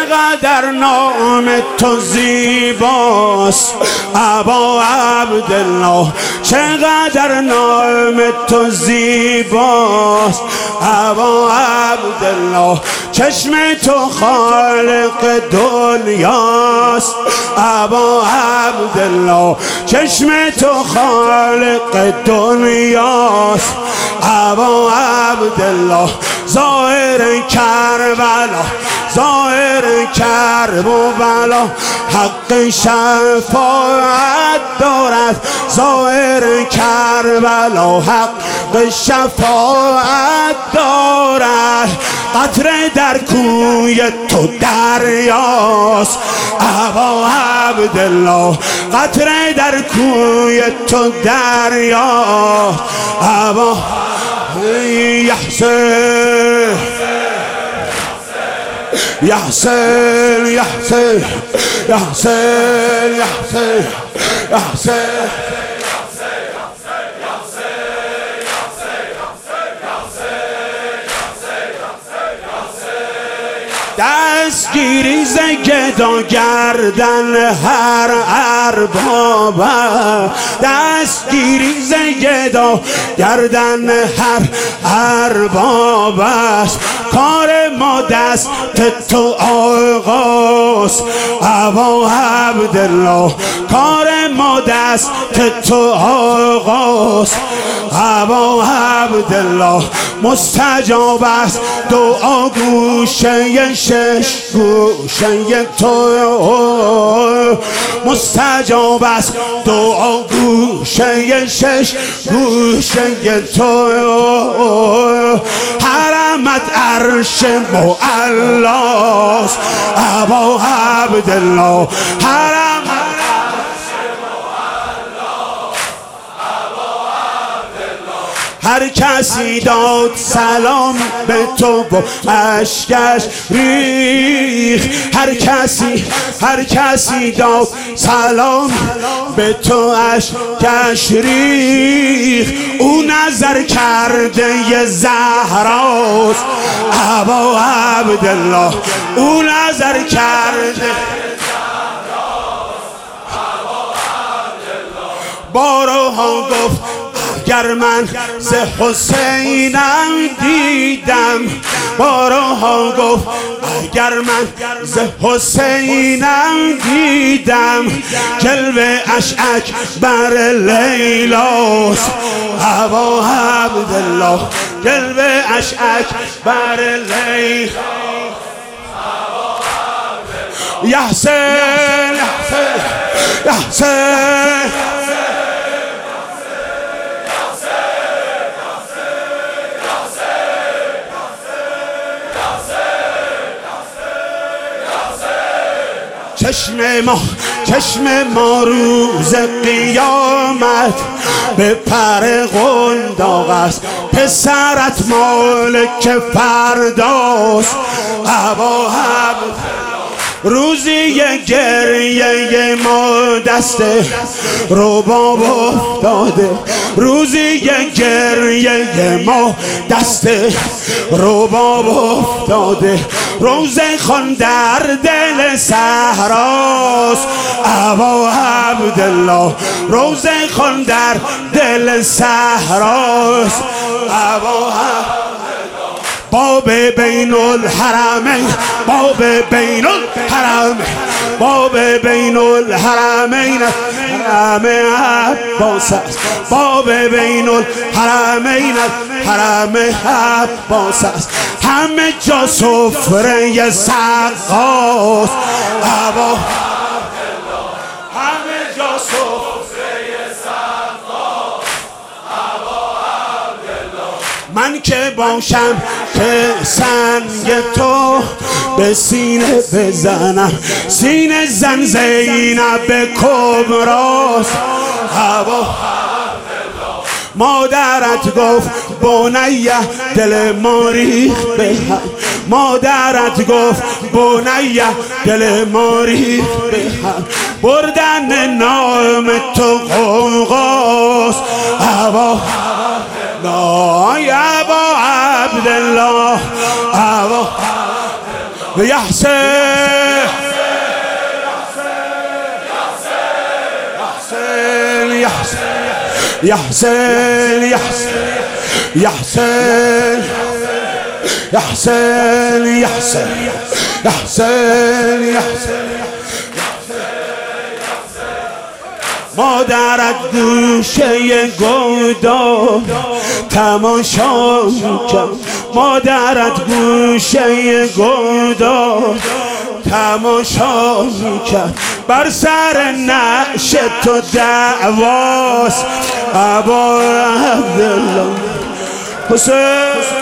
چقدر نام تو زیباست ابا عبدالله، چقدر نام تو زیباست ابا عبدالله. چشم تو خالق دنیاست ابا عبدالله، چشم تو خالق دنیاست ابا عبدالله. ظاهر کربلا، ظاهر کربلا، حق شفاعت دارد. ظاهر کربلا حق شفاعت دارد. قطره در کوی تو دریاست ابا عبدالله، قطره در کوی تو دریاست ابا. یحسن یحسن یحسن یحسن یحسن یحسن. دستگیری ز گدا گردن هر ارباب، دستگیری ز گدا گردن هر ارباب است. کار ما دست تو آغاز ابا عبدالله، کار ما دست تو آغاز ابا عبدالله. مستجاب است دعا گوشه شش گوشه تو، مستجاب است دعا گوشه شش گوشه تو. حرمت عرش معلاست ابا عبدالله، حرمت هر کسی داد سلام به تو و اشکش ریخ. هر کسی داد سلام به تو اشکش ریخ. او نظر کرده ی زهراست ابا عبدالله، او نظر کرده بارها گفت گر من ز حسینم دیدم، بارها گفت اگر من ز حسینم دیدم. جلوه اش اکبر لیلاست ابا عبدالله، جلوه اش اکبر لیلاست. یحسن یحسن یحسن چشم ما روز قیامت به پر قنداق است. پسرت مالک فرداست ابا عبدالله. روزی گریه ما دست رباب افتاده، روزی گریه ما دست رباب افتاده. روزه خان در دل صحراست ابا عبدالله، روزه خان در دل صحراست ابا عبدالله. باب بین الحرمین، باب بین الحرمین، باب بین الحرمین حرم عباس است. باب بین الحرمین حرم عباس است. همه جا سفره سقاست ابا، همه جا سفره سقاست ابا عبدالله. من که باشم که سنگ تو به سینه بزنم، سینه زن زینب کبراست ابا. مادرت گفت بنیه دل ما ریخت به هم، مادرت گفت بنیه دل ما ریخت به هم. بردن نام تو غوغاست ابا، ابا عبدالله ابا. یحسن یا حسین یا حسین یا حسین یا حسین یا حسین یا حسین یا حسین مادرت گوشه گودو تماشا کرد مادرت گوشه گودو تماشا کرد بر سر نعش تو دعواست ابا عبدالله حسین